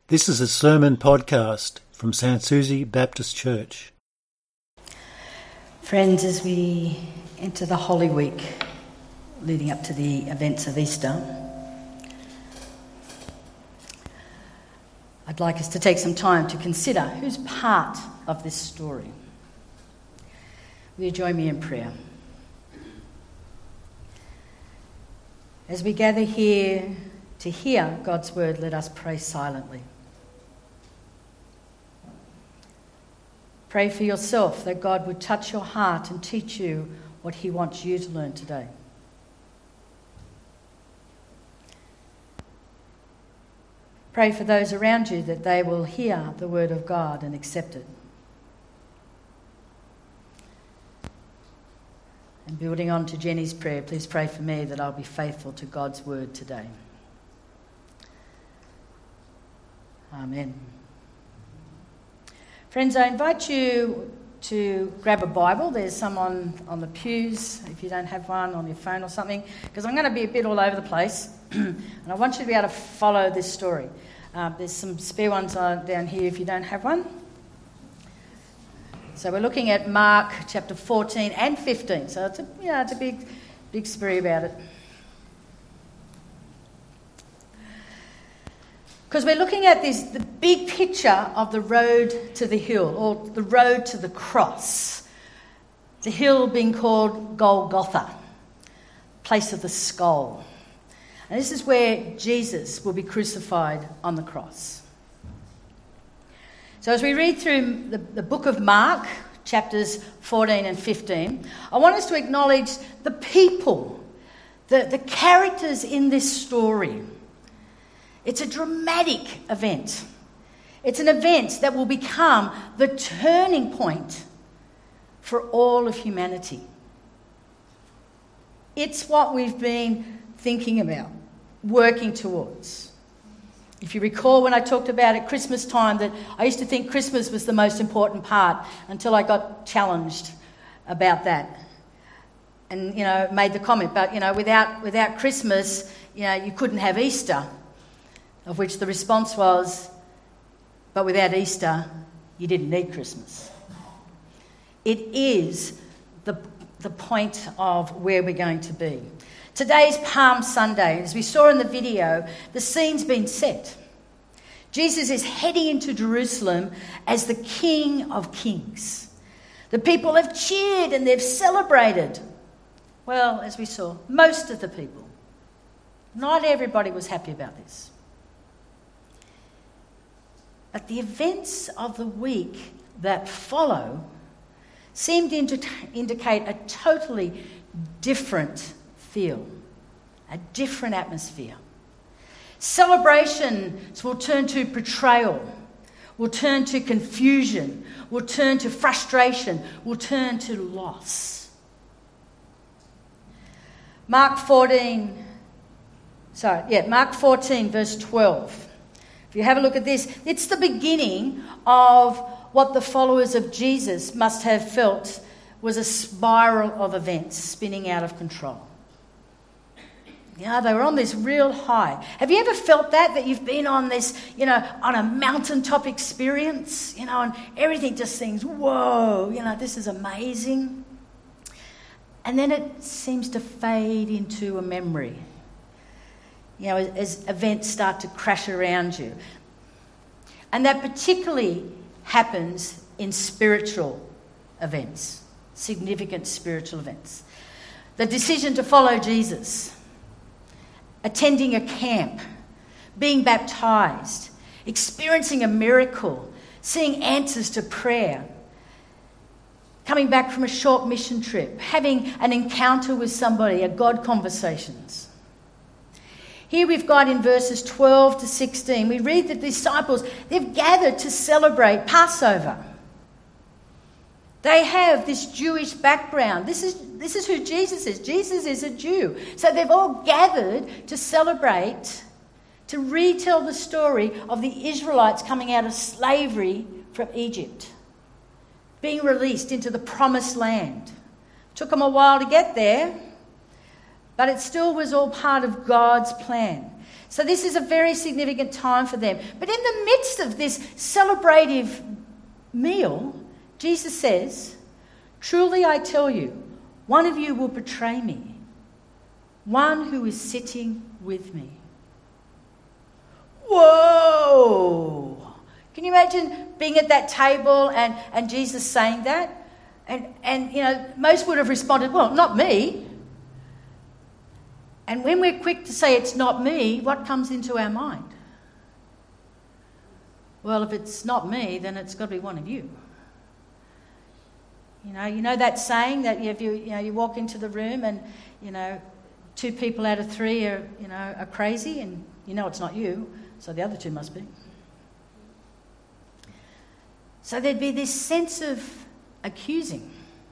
This is a sermon podcast from St. Susie Baptist Church. Friends, as we enter the Holy Week leading up to the events of Easter, I'd like us to take some time to consider who's part of this story. Will you join me in prayer? As we gather here to hear God's word, let us pray silently. Pray for yourself that God would touch your heart and teach you what he wants you to learn today. Pray for those around you that they will hear the word of God and accept it. And building on to Jenny's prayer, please pray for me that I'll be faithful to God's word today. Amen. Friends, I invite you to grab a Bible. There's some on the pews, if you don't have one, on your phone or something, because I'm going to be a bit all over the place, and I want you to be able to follow this story. There's some spare ones down here if you don't have one. So we're looking at Mark chapter 14 and 15, so it's a big spree about it. Because we're looking at the big picture of the road to the hill, or the road to the cross. The hill being called Golgotha, place of the skull. And this is where Jesus will be crucified on the cross. So as we read through the book of Mark, chapters 14 and 15, I want us to acknowledge the people, the characters in this story. It's a dramatic event. It's an event that will become the turning point for all of humanity. It's what we've been thinking about, working towards. If you recall when I talked about at Christmas time that I used to think Christmas was the most important part until I got challenged about that. And, made the comment, but, without Christmas, you couldn't have Easter. Of which the response was, but without Easter, you didn't need Christmas. It is the point of where we're going to be. Today's Palm Sunday. As we saw in the video, the scene's been set. Jesus is heading into Jerusalem as the King of Kings. The people have cheered and they've celebrated. Well, as we saw, most of the people. Not everybody was happy about this. But the events of the week that follow seem to indicate a totally different feel, a different atmosphere. Celebrations will turn to betrayal, will turn to confusion, will turn to frustration, will turn to loss. Mark 14, verse 12. If you have a look at this, it's the beginning of what the followers of Jesus must have felt was a spiral of events spinning out of control. They were on this real high. Have you ever felt that you've been on this, on a mountaintop experience, and everything just seems, whoa, this is amazing. And then it seems to fade into a memory. As events start to crash around you. And that particularly happens in spiritual events, significant spiritual events. The decision to follow Jesus, attending a camp, being baptised, experiencing a miracle, seeing answers to prayer, coming back from a short mission trip, having an encounter with somebody, a God conversations. Here we've got in verses 12 to 16, we read that the disciples, they've gathered to celebrate Passover. They have this Jewish background. This is who Jesus is. Jesus is a Jew. So they've all gathered to celebrate, to retell the story of the Israelites coming out of slavery from Egypt, being released into the promised land. Took them a while to get there, but it still was all part of God's plan. So this is a very significant time for them. But in the midst of this celebrative meal, Jesus says, "Truly I tell you, one of you will betray me, one who is sitting with me." Whoa! Can you imagine being at that table and Jesus saying that? And most would have responded, "Well, not me." And when we're quick to say it's not me, what comes into our mind? Well, if it's not me, then it's got to be one of you. You know that saying that if you walk into the room and 2 people out of 3 are crazy, and it's not you, so the other 2 must be. So there'd be this sense of accusing.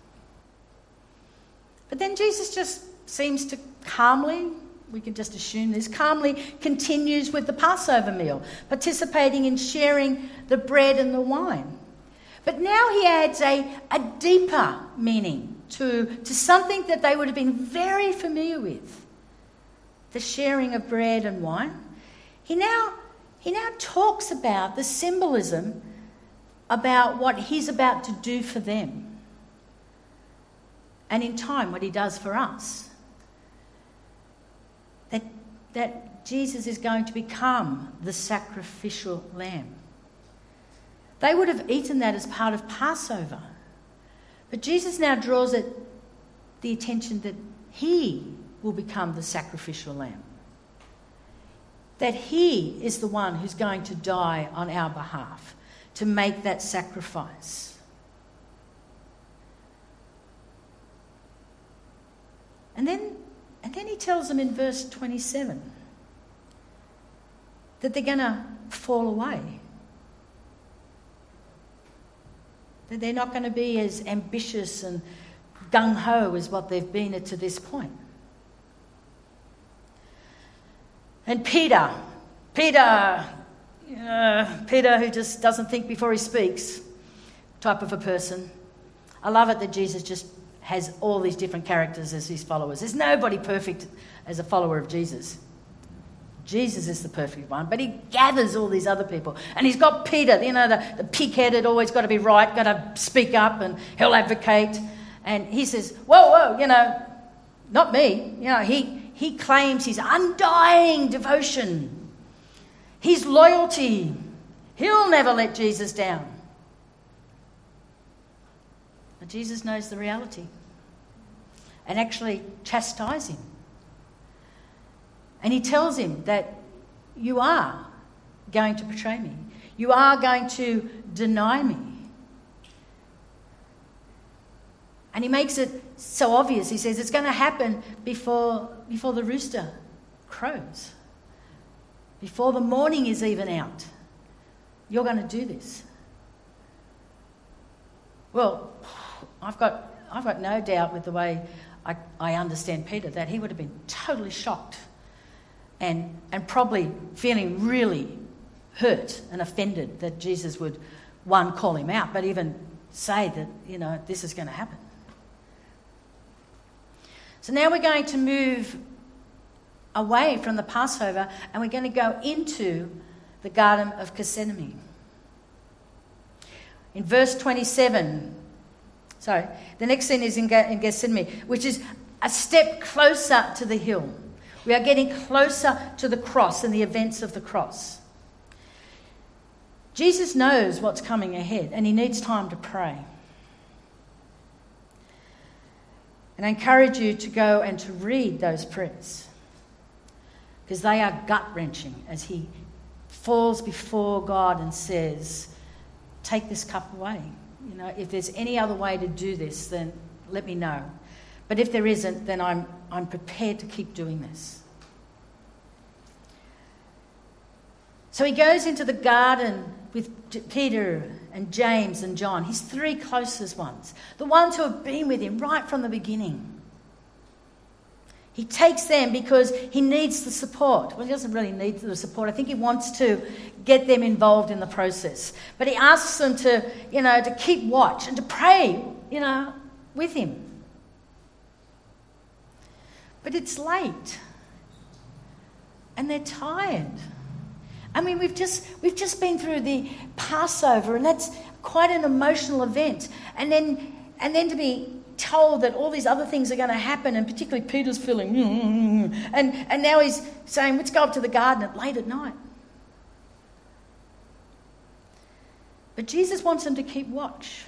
But then Jesus just seems to calmly, we can just assume this, calmly continues with the Passover meal, participating in sharing the bread and the wine. But now he adds a deeper meaning to something that they would have been very familiar with, the sharing of bread and wine. He now talks about the symbolism about what he's about to do for them, and in time what he does for us. That Jesus is going to become the sacrificial lamb. They would have eaten that as part of Passover. But Jesus now draws the attention that he will become the sacrificial lamb. That he is the one who's going to die on our behalf, to make that sacrifice. And then he tells them in verse 27 that they're going to fall away. That they're not going to be as ambitious and gung-ho as what they've been to this point. And Peter who just doesn't think before he speaks, type of a person. I love it that Jesus just has all these different characters as his followers. There's nobody perfect as a follower of Jesus. Jesus is the perfect one, but he gathers all these other people. And he's got Peter, the pig-headed, always got to be right, got to speak up, and he'll advocate. And he says, whoa, not me. He claims his undying devotion, his loyalty. He'll never let Jesus down. But Jesus knows the reality and actually chastises him. And he tells him that you are going to betray me. You are going to deny me. And he makes it so obvious. He says it's going to happen before the rooster crows. Before the morning is even out. You're going to do this. Well, I've got no doubt with the way I understand Peter that he would have been totally shocked and probably feeling really hurt and offended that Jesus would, one, call him out, but even say that, this is going to happen. So now we're going to move away from the Passover and we're going to go into the Garden of Gethsemane. In verse 27, the next scene is in Gethsemane, which is a step closer to the hill. We are getting closer to the cross and the events of the cross. Jesus knows what's coming ahead and he needs time to pray. And I encourage you to go and to read those prayers because they are gut-wrenching as he falls before God and says, take this cup away. If there's any other way to do this, then let me know. But if there isn't, then I'm prepared to keep doing this. So he goes into the garden with Peter and James and John, his 3 closest ones, the ones who have been with him right from the beginning. He takes them because he needs the support. Well, he doesn't really need the support. I think he wants to get them involved in the process. But he asks them to keep watch and to pray, with him. But it's late. and they're tired. I mean, we've just been through the Passover, and that's quite an emotional event. And then to be told that all these other things are going to happen, and particularly Peter's feeling, and now he's saying, let's go up to the garden late at night. But Jesus wants them to keep watch.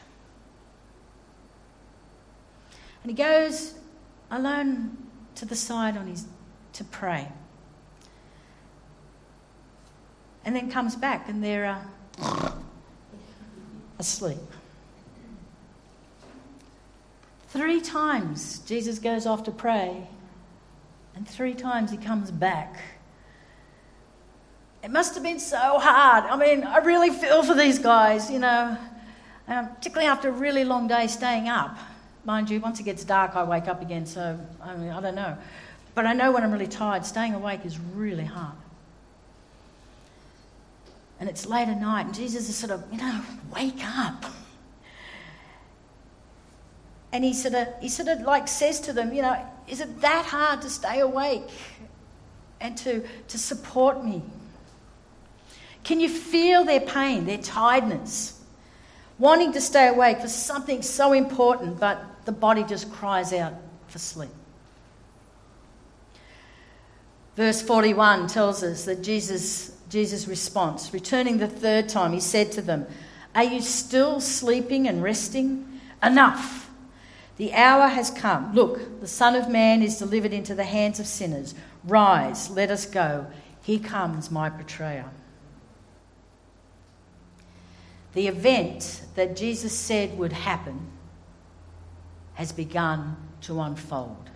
And he goes alone to the side to pray. And then comes back and they're asleep. 3 times Jesus goes off to pray, and 3 times he comes back. It must have been so hard. I mean, I really feel for these guys, particularly after a really long day staying up. Mind you, once it gets dark, I wake up again, so I don't know. But I know when I'm really tired, staying awake is really hard. And it's late at night, and Jesus is sort of, wake up. And he sort of like says to them, is it that hard to stay awake and to support me? Can you feel their pain, their tiredness, wanting to stay awake for something so important, but the body just cries out for sleep? Verse 41 tells us that Jesus' response, returning the 3rd time, he said to them, "Are you still sleeping and resting? Enough! The hour has come. Look, the Son of Man is delivered into the hands of sinners. Rise, let us go. Here comes my betrayer." The event that Jesus said would happen has begun to unfold.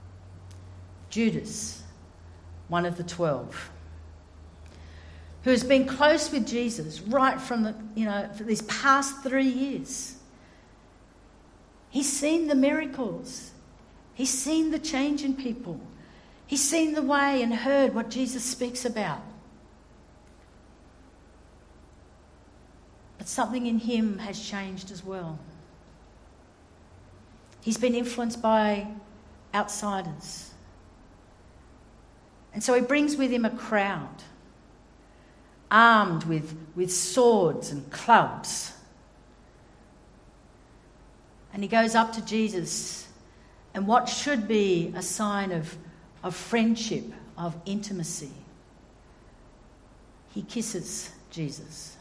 Judas, one of the 12, who has been close with Jesus right from for these past 3 years. He's seen the miracles. He's seen the change in people. He's seen the way and heard what Jesus speaks about. But something in him has changed as well. He's been influenced by outsiders. And so he brings with him a crowd, armed with swords and clubs. And he goes up to Jesus, and what should be a sign of friendship, of intimacy, he kisses Jesus.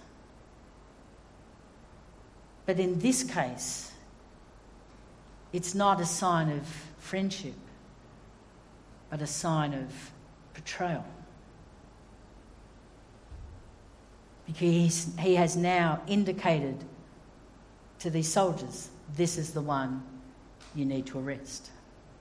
But in this case, it's not a sign of friendship, but a sign of betrayal. Because he has now indicated to these soldiers, this is the one you need to arrest.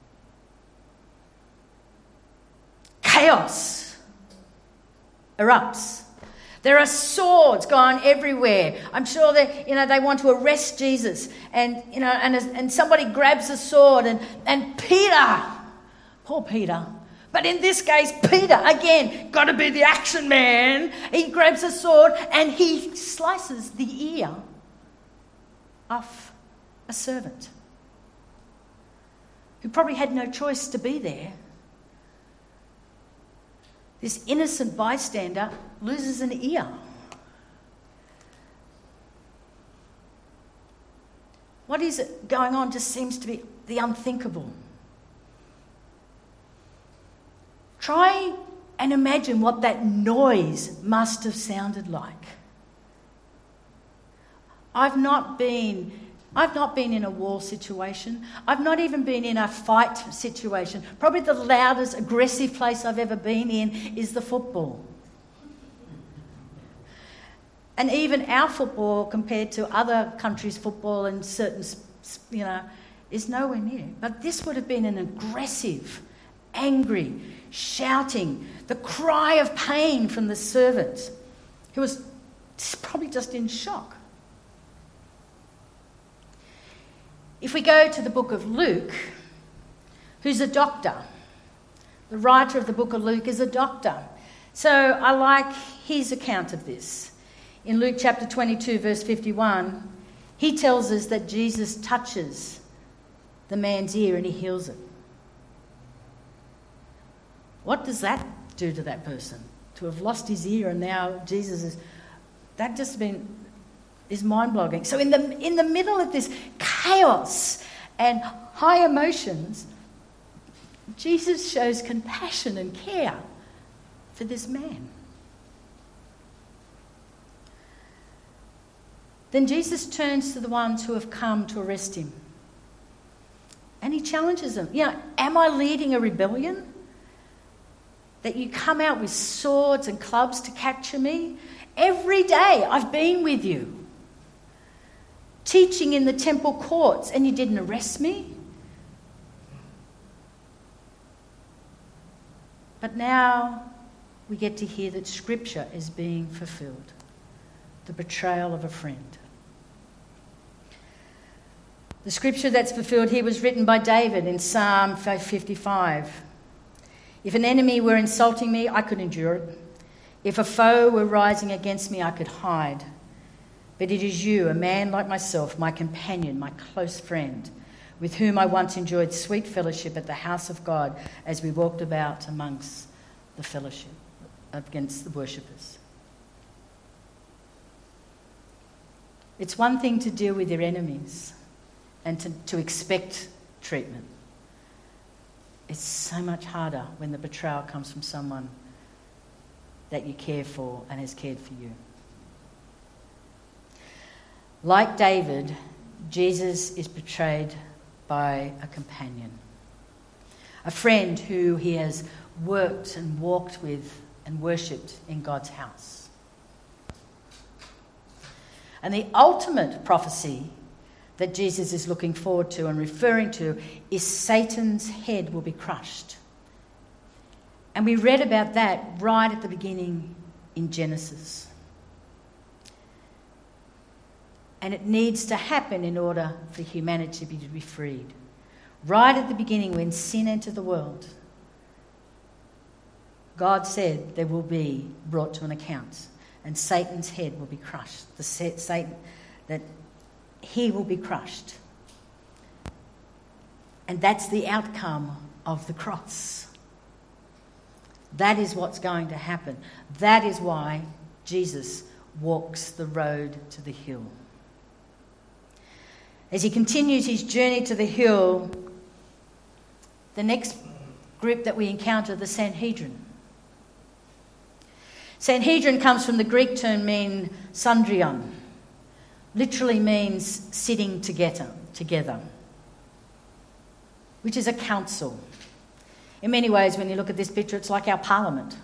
Chaos erupts. There are swords going everywhere. I'm sure that they want to arrest Jesus, and somebody grabs a sword, and Peter, poor Peter. But in this case, Peter, again, got to be the action man. He grabs a sword and he slices the ear off a servant who probably had no choice to be there. This innocent bystander loses an ear. What is it going on just seems to be the unthinkable. Try and imagine what that noise must have sounded like. I've not been in a war situation. I've not even been in a fight situation. Probably the loudest, aggressive place I've ever been in is the football. And even our football, compared to other countries' football and certain, is nowhere near. But this would have been an aggressive, angry, shouting, the cry of pain from the servant, who was probably just in shock. If we go to the book of Luke, who's a doctor, the writer of the book of Luke is a doctor. So I like his account of this. In Luke chapter 22, verse 51, he tells us that Jesus touches the man's ear and he heals it. What does that do to that person? To have lost his ear and now Jesus is... That just is mind-blowing. So in the middle of this chaos and high emotions, Jesus shows compassion and care for this man. Then Jesus turns to the ones who have come to arrest him. And he challenges them. Am I leading a rebellion? That you come out with swords and clubs to capture me? Every day I've been with you, teaching in the temple courts, and you didn't arrest me? But now we get to hear that Scripture is being fulfilled. The betrayal of a friend. The Scripture that's fulfilled here was written by David in Psalm 55. If an enemy were insulting me, I could endure it. If a foe were rising against me, I could hide. But it is you, a man like myself, my companion, my close friend, with whom I once enjoyed sweet fellowship at the house of God as we walked about amongst the fellowship, against the worshippers. It's one thing to deal with your enemies and to expect treatment. It's so much harder when the betrayal comes from someone that you care for and has cared for you. Like David, Jesus is betrayed by a companion, a friend who he has worked and walked with and worshipped in God's house. And the ultimate prophecy that Jesus is looking forward to and referring to is Satan's head will be crushed. And we read about that right at the beginning in Genesis. And it needs to happen in order for humanity to be freed. Right at the beginning, when sin entered the world, God said there will be brought to an account, and Satan's head will be crushed. Satan, that he will be crushed. And that's the outcome of the cross. That is what's going to happen. That is why Jesus walks the road to the hill. As he continues his journey to the hill, the next group that we encounter, the Sanhedrin. Sanhedrin comes from the Greek term mean sundrion, literally means sitting together, which is a council. In many ways, when you look at this picture, it's like our parliament.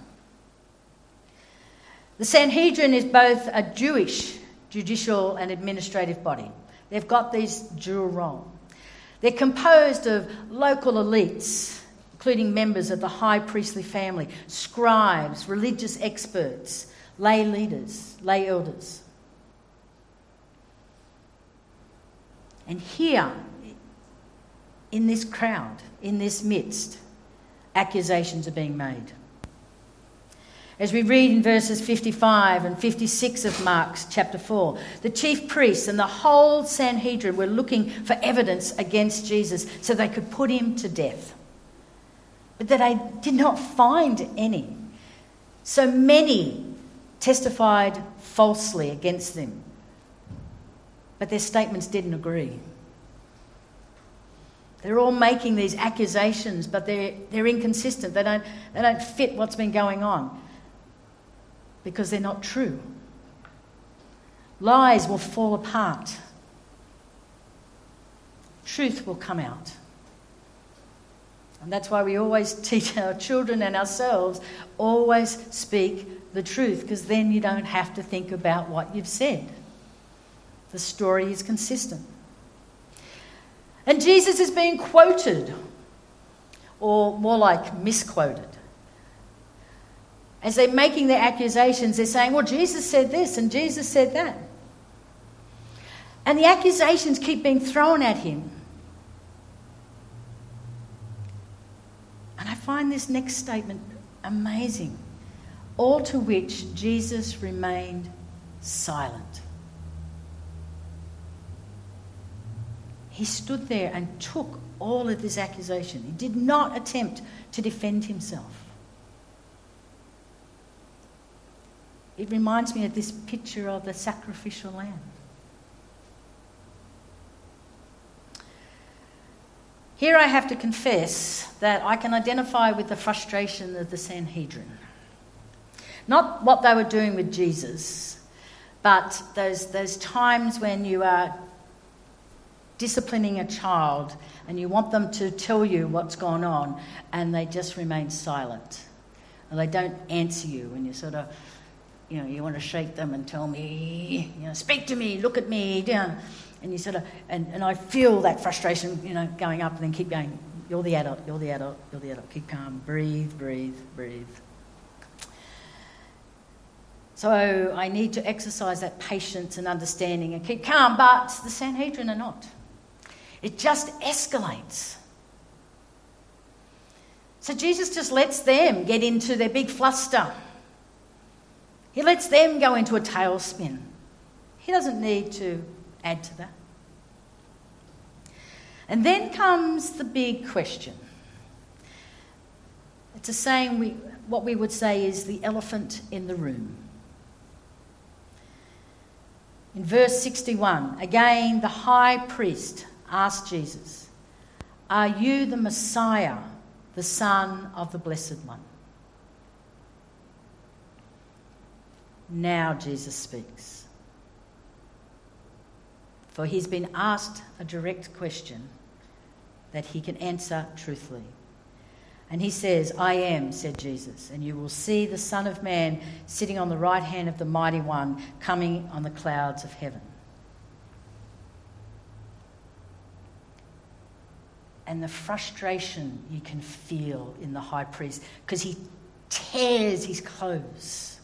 The Sanhedrin is both a Jewish judicial and administrative body. They've got these dual role. They're composed of local elites, including members of the high priestly family, scribes, religious experts, lay leaders, lay elders. And here, in this crowd, in this midst, accusations are being made. As we read in verses 55 and 56 of Mark's chapter 4, the chief priests and the whole Sanhedrin were looking for evidence against Jesus so they could put him to death. But they did not find any. So many testified falsely against them. But their statements didn't agree. They're all making these accusations, but they're inconsistent. They don't fit what's been going on because they're not true. Lies will fall apart. Truth will come out. And that's why we always teach our children and ourselves, always speak the truth, because then you don't have to think about what you've said. The story is consistent. And Jesus is being quoted, or more like misquoted. As they're making their accusations, they're saying, well, Jesus said this and Jesus said that. And the accusations keep being thrown at him. And I find this next statement amazing. All to which Jesus remained silent. He stood there and took all of this accusation. He did not attempt to defend himself. It reminds me of this picture of the sacrificial lamb. Here I have to confess that I can identify with the frustration of the Sanhedrin. Not what they were doing with Jesus, but those times when you are disciplining a child and you want them to tell you what's gone on and they just remain silent. And they don't answer you and you sort of, you want to shake them and tell me, speak to me, look at me, and you sort of, and I feel that frustration, going up and then keep going, you're the adult, keep calm, breathe. So I need to exercise that patience and understanding and keep calm, but the Sanhedrin are not. It just escalates. So Jesus just lets them get into their big fluster. He lets them go into a tailspin. He doesn't need to add to that. And then comes the big question. It's a saying, what we would say is the elephant in the room. In verse 61, again the high priest asked Jesus, "Are you the Messiah, the Son of the Blessed One?" Now Jesus speaks. For he's been asked a direct question that he can answer truthfully. And he says, "I am," said Jesus, "and you will see the Son of Man sitting on the right hand of the Mighty One, coming on the clouds of heaven." And the frustration you can feel in the high priest, because he tears his clothes.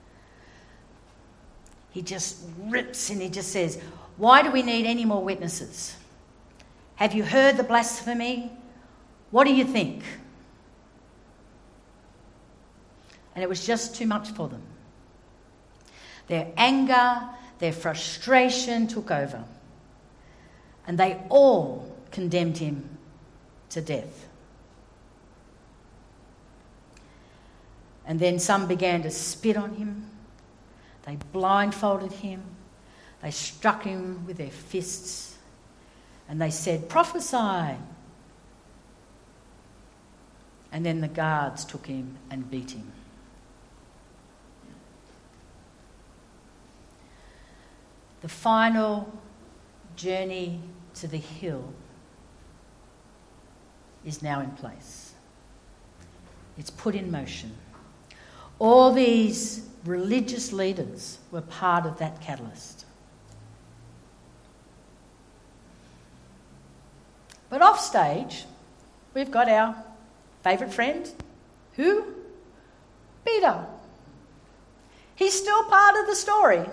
He just rips and he just says, "Why do we need any more witnesses? Have you heard the blasphemy? What do you think?" And it was just too much for them. Their anger, their frustration took over. And they all condemned him to death. And then some began to spit on him. They blindfolded him. They struck him with their fists. And they said, "Prophesy." And then the guards took him and beat him. The final journey to the hill is now in place. It's put in motion. All these religious leaders were part of that catalyst. But off stage, we've got our favourite friend. Who? Peter. He's still part of the story.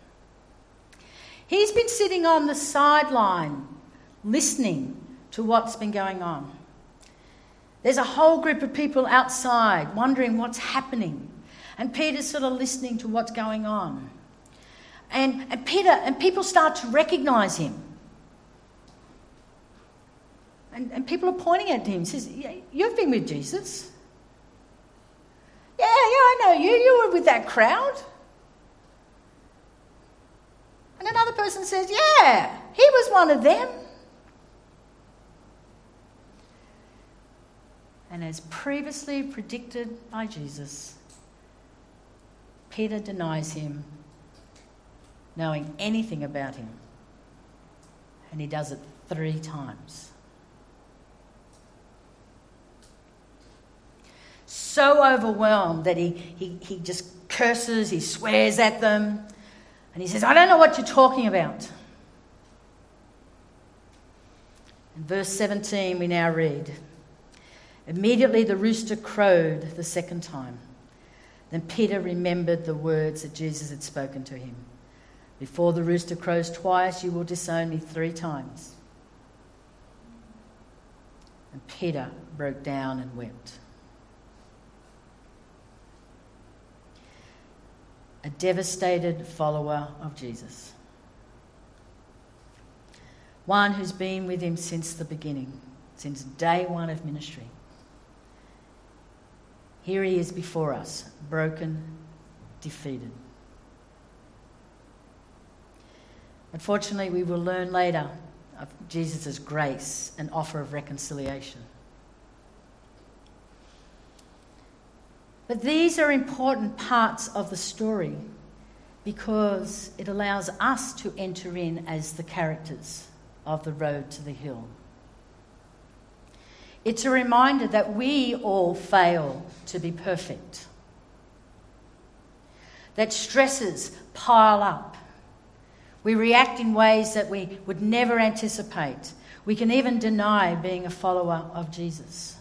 He's been sitting on the sideline listening to what's been going on. There's a whole group of people outside wondering what's happening. And Peter's sort of listening to what's going on. And people start to recognise him. And people are pointing at him. Says, "You've been with Jesus." Yeah, I know you. You were with that crowd. And another person says, "Yeah, he was one of them." And as previously predicted by Jesus, Peter denies him knowing anything about him. And he does it 3 times. So overwhelmed that he just curses, he swears at them. And he says, "I don't know what you're talking about." In verse 17 we now read, "Immediately the rooster crowed the second time. Then Peter remembered the words that Jesus had spoken to him. 'Before the rooster crows twice, you will disown me 3 times.' And Peter broke down and wept. A devastated follower of Jesus. One who's been with him since the beginning, since day one of ministry. Here he is before us, broken, defeated. Unfortunately, we will learn later of Jesus' grace and offer of reconciliation. But these are important parts of the story because it allows us to enter in as the characters of the road to the hill. It's a reminder that we all fail to be perfect, that stresses pile up. We react in ways that we would never anticipate. We can even deny being a follower of Jesus.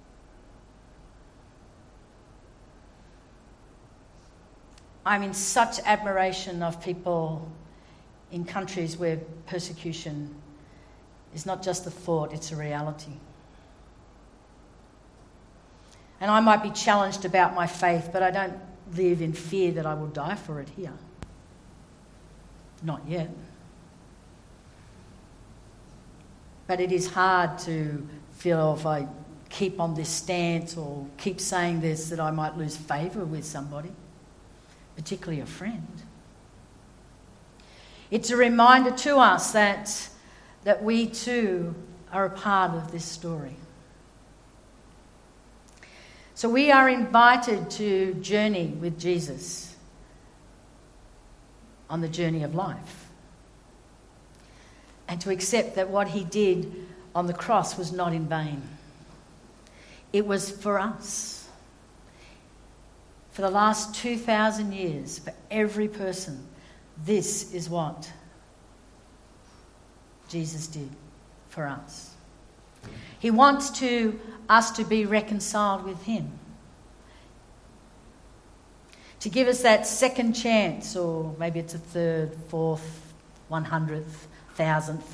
I'm in such admiration of people in countries where persecution is not just a thought, it's a reality. And I might be challenged about my faith, but I don't live in fear that I will die for it here. Not yet. But it is hard to feel if I keep on this stance or keep saying this that I might lose favour with somebody, particularly a friend. It's a reminder to us that we too are a part of this story. So we are invited to journey with Jesus on the journey of life and to accept that what he did on the cross was not in vain. It was for us. For the last 2,000 years, for every person, this is what Jesus did for us. He wants us to be reconciled with him. To give us that second chance, or maybe it's a third, fourth, 100th, 1000th.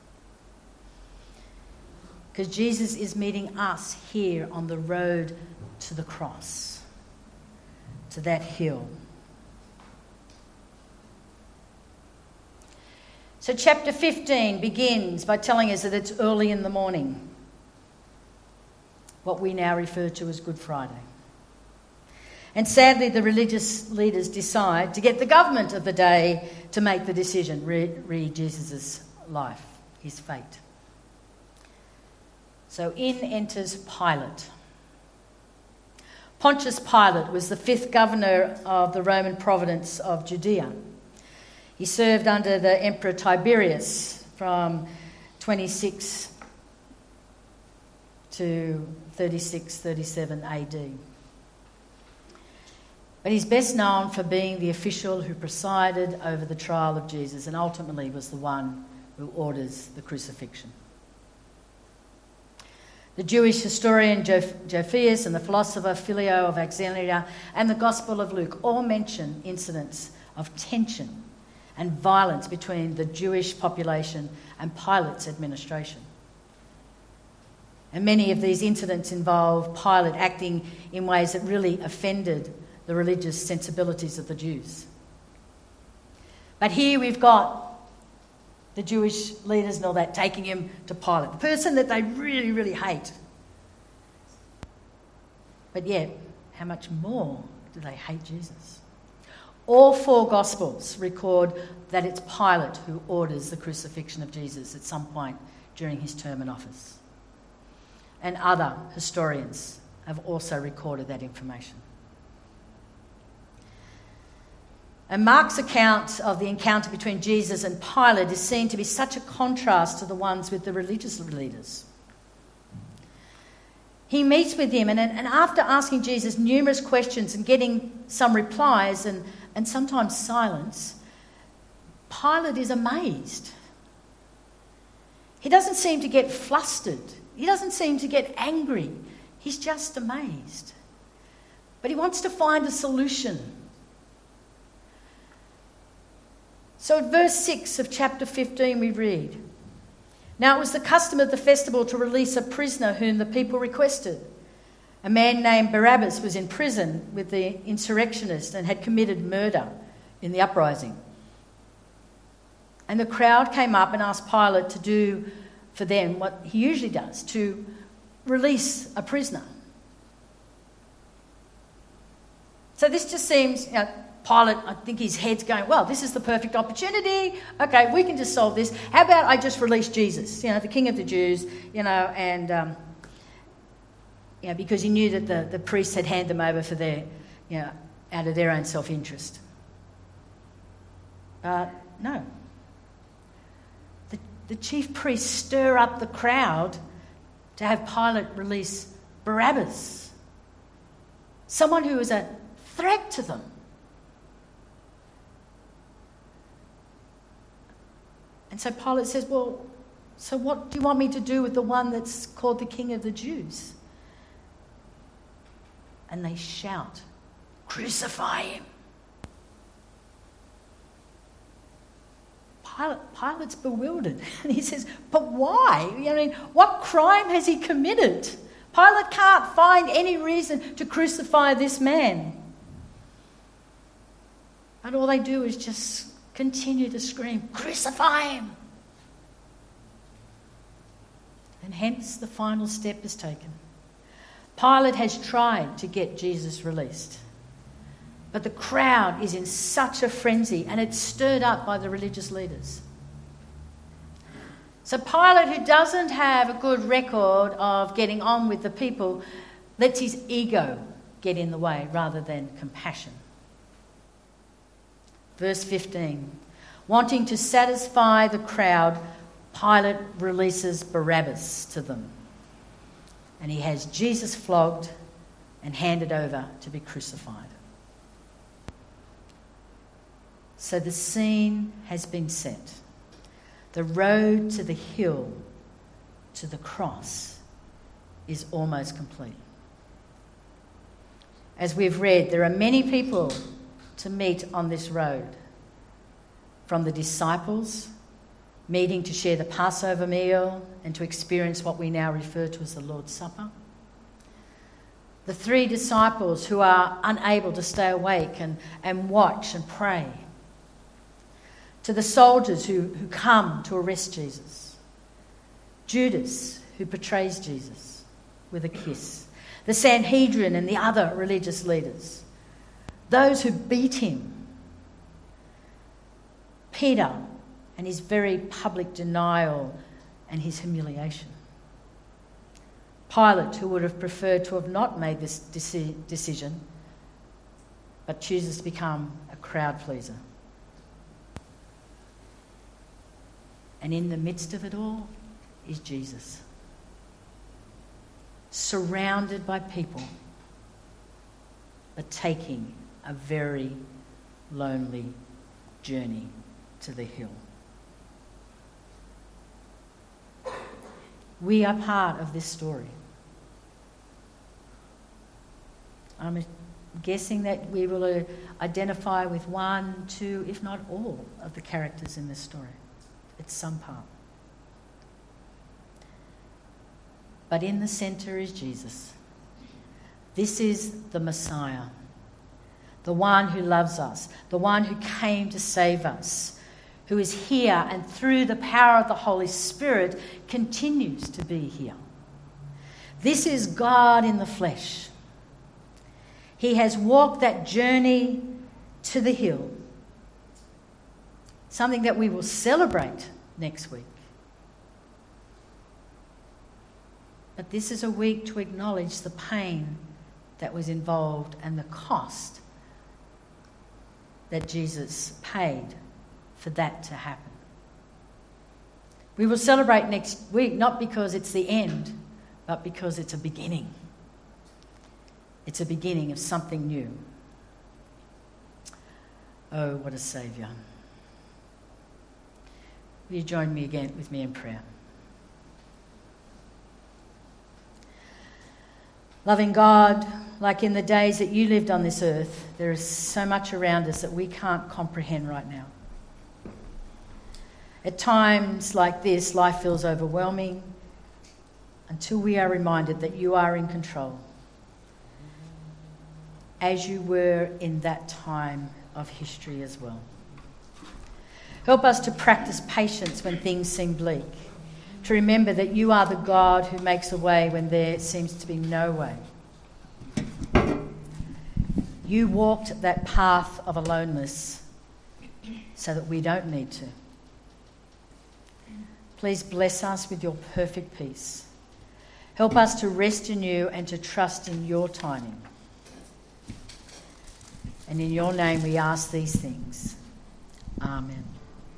Because Jesus is meeting us here on the road to the cross, to that hill. So chapter 15 begins by telling us that it's early in the morning, what we now refer to as Good Friday. And sadly, the religious leaders decide to get the government of the day to make the decision, read Jesus' life, his fate. So in enters Pilate. Pontius Pilate was the 5th governor of the Roman province of Judea. He served under the Emperor Tiberius from 26 to 37 AD. But he's best known for being the official who presided over the trial of Jesus and ultimately was the one who orders the crucifixion. The Jewish historian Josephus and the philosopher Philo of Alexandria and the Gospel of Luke all mention incidents of tension and violence between the Jewish population and Pilate's administration. And many of these incidents involve Pilate acting in ways that really offended the religious sensibilities of the Jews. But here we've got the Jewish leaders and all that taking him to Pilate, the person that they really, really hate. But yet, how much more do they hate Jesus? All 4 Gospels record that it's Pilate who orders the crucifixion of Jesus at some point during his term in office. And other historians have also recorded that information. And Mark's account of the encounter between Jesus and Pilate is seen to be such a contrast to the ones with the religious leaders. He meets with him, and after asking Jesus numerous questions and getting some replies and sometimes silence, Pilate is amazed. He doesn't seem to get flustered. He doesn't seem to get angry. He's just amazed. But he wants to find a solution. So at verse 6 of chapter 15 we read, "Now it was the custom of the festival to release a prisoner whom the people requested. A man named Barabbas was in prison with the insurrectionists and had committed murder in the uprising. And the crowd came up and asked Pilate to do for them what he usually does, to release a prisoner." So this just seems, Pilate, I think his head's going, well, this is the perfect opportunity. Okay, we can just solve this. How about I just release Jesus, the King of the Jews, and because he knew that the priests had handed them over for their, out of their own self-interest. But no. The chief priests stir up the crowd to have Pilate release Barabbas, someone who was a threat to them. And so Pilate says, well, so what do you want me to do with the one that's called the King of the Jews? And they shout, crucify him. Pilate's bewildered. And he says, but why? What crime has he committed? Pilate can't find any reason to crucify this man. And all they do is just continue to scream, crucify him. And hence the final step is taken. Pilate has tried to get Jesus released. But the crowd is in such a frenzy, and it's stirred up by the religious leaders. So Pilate, who doesn't have a good record of getting on with the people, lets his ego get in the way rather than compassion. Verse 15. Wanting to satisfy the crowd, Pilate releases Barabbas to them. And he has Jesus flogged and handed over to be crucified. So the scene has been set. The road to the hill, to the cross, is almost complete. As we've read, there are many people to meet on this road. From the disciples, meeting to share the Passover meal and to experience what we now refer to as the Lord's Supper. The 3 disciples who are unable to stay awake and watch and pray. To the soldiers who come to arrest Jesus. Judas, who betrays Jesus with a kiss. The Sanhedrin and the other religious leaders. Those who beat him. Peter and his very public denial and his humiliation. Pilate, who would have preferred to have not made this decision, but chooses to become a crowd pleaser. And in the midst of it all is Jesus, surrounded by people, but taking a very lonely journey to the hill. We are part of this story. I'm guessing that we will identify with 1, 2, if not all, of the characters in this story. It's some part. But in the centre is Jesus. This is the Messiah, the one who loves us, the one who came to save us, who is here and through the power of the Holy Spirit continues to be here. This is God in the flesh. He has walked that journey to the hill, something that we will celebrate next week. But this is a week to acknowledge the pain that was involved and the cost that Jesus paid for that to happen. We will celebrate next week not because it's the end, but because it's a beginning. It's a beginning of something new. Oh, what a Saviour. Will you join me again with me in prayer? Loving God, like in the days that you lived on this earth, there is so much around us that we can't comprehend right now. At times like this, life feels overwhelming until we are reminded that you are in control, as you were in that time of history as well. Help us to practice patience when things seem bleak, to remember that you are the God who makes a way when there seems to be no way. You walked that path of aloneness so that we don't need to. Please bless us with your perfect peace. Help us to rest in you and to trust in your timing. And in your name we ask these things. Amen.